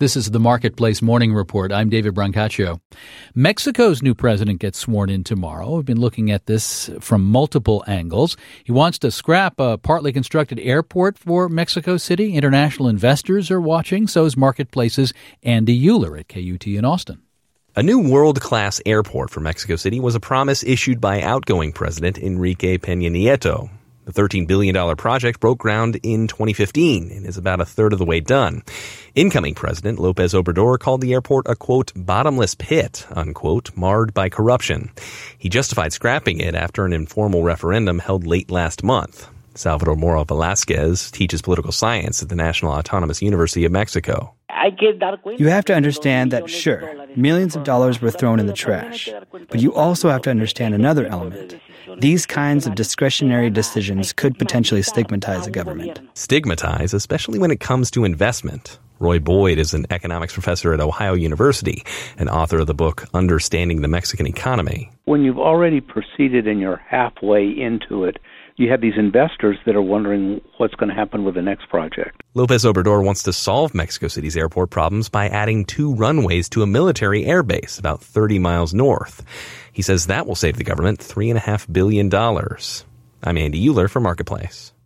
This is the Marketplace Morning Report. I'm David Brancaccio. Mexico's new president gets sworn in tomorrow. We've been looking at this from multiple angles. He wants to scrap a partly constructed airport for Mexico City. International investors are watching. So is Marketplace's Andy Euler at KUT in Austin. A new world-class airport for Mexico City was a promise issued by outgoing President Enrique Peña Nieto. The $13 billion project broke ground in 2015 and is about a third of the way done. Incoming President López Obrador called the airport a, quote, bottomless pit, unquote, marred by corruption. He justified scrapping it after an informal referendum held late last month. Salvador Mora Velázquez teaches political science at the National Autonomous University of Mexico. You have to understand that, sure, millions of dollars were thrown in the trash. But you also have to understand another element. These kinds of discretionary decisions could potentially stigmatize a government. Stigmatize, especially when it comes to investment. Roy Boyd is an economics professor at Ohio University and author of the book Understanding the Mexican Economy. When you've already proceeded and you're halfway into it, you have these investors that are wondering what's going to happen with the next project. López Obrador wants to solve Mexico City's airport problems by adding 2 runways to a military airbase about 30 miles north. He says that will save the government $3.5 billion. I'm Andy Euler for Marketplace.